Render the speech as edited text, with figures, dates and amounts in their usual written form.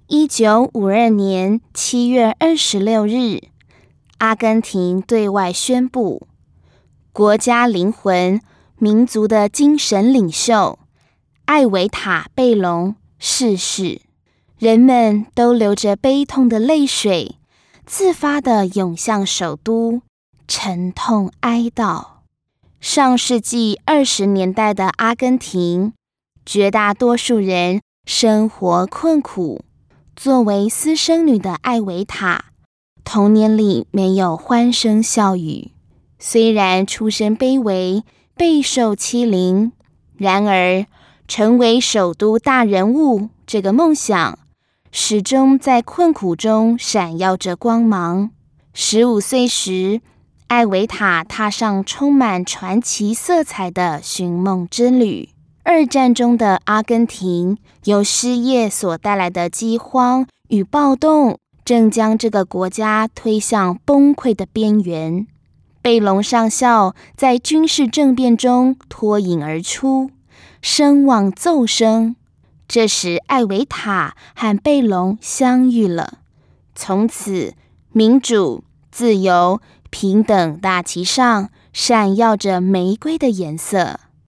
1952年7月26日，阿根廷对外宣布，国家灵魂、民族的精神领袖艾维塔·贝隆逝世。人们都流着悲痛的泪水，自发地涌向首都，沉痛哀悼。上世纪20年代的阿根廷，绝大多数人生活困苦。作为私生女的艾维塔，童年里没有欢声笑语，虽然出身卑微，备受欺凌，然而成为首都大人物这个梦想，始终在困苦中闪耀着光芒。15岁时，艾维塔踏上充满传奇色彩的寻梦之旅。2战中的阿根廷，由失业所带来的饥荒与暴动，正将这个国家推向崩溃的边缘。贝隆上校在军事政变中脱颖而出，声望骤升。这时，艾维塔和贝隆相遇了，从此民主、自由、平等大旗上闪耀着玫瑰的颜色。